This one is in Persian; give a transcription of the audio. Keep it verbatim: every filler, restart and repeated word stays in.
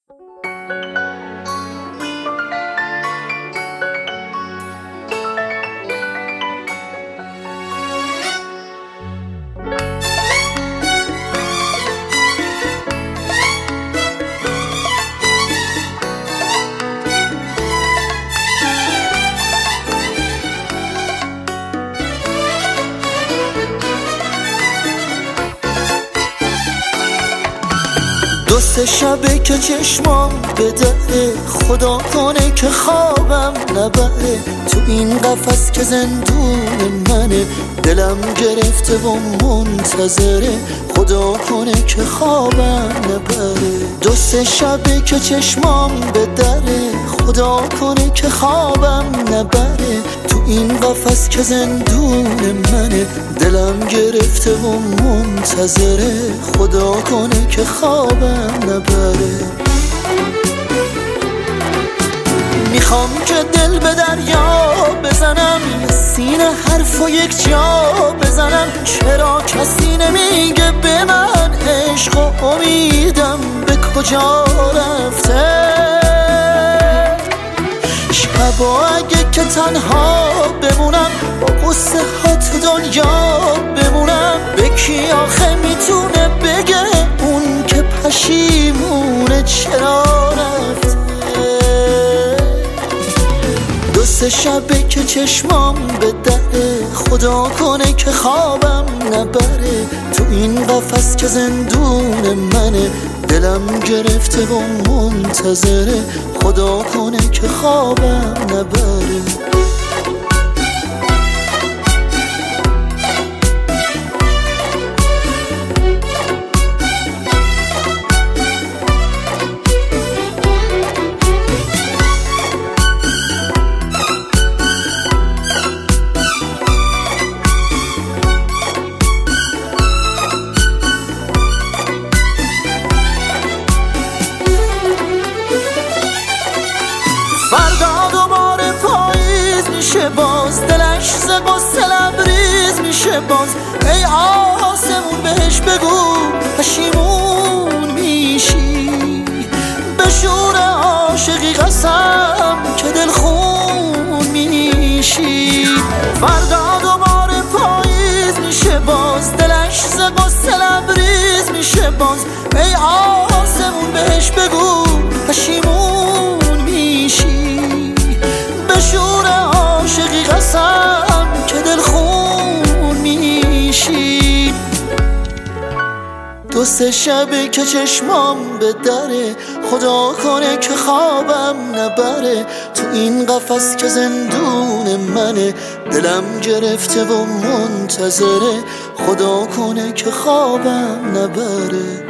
دو سه شبه که چشمام به دره، خدا کنه که خوابم نبره. تو این قفس که زندون منه، دلم گرفته و منتظره، خدا کنه که خوابم نبره. دو سه شبه که چشمام به دره، خدا کنه که خوابم نبره. تو این قفس که زندون منه، دلم گرفته و منتظره، خدا کنه که خوابم نبره. میخوام که دل به دریا بزنم، یه سینه حرف و یک جا بزنم. چرا کسی نمیگه به من عشق و امیدم به کجا رفته؟ شبا اگه که تنها بمونم، با قصه ها تو دنیا بمونم، به کی آخه میتونه بگه اون که پشیمونه چرا رفته؟ دو سه شبه که چشمام به دره، خدا کنه که خوابم نبره. تو این قفس که زندون منه، دلم گرفته و منتظره، خدا کنه که خوابم نبره. فردا دوباره پاییز میشه باز، دلش ز غصه لبریز میشه باز. ای آسمون بهش بگو پشیمون میشی، به شور عاشقی قسم که دلخون میشی. فردا دوباره پاییز میشه باز، دلش ز غصه لبریز میشه باز. ای آسمون بهش بگو پشیمون میشی، به شور عاشقی قسم که دلخون میشی. دو سه شبه که چشمام به دره، خدا کنه که خوابم نبره. تو این قفس که زندون منه، دلم گرفته و منتظره، خدا کنه که خوابم نبره.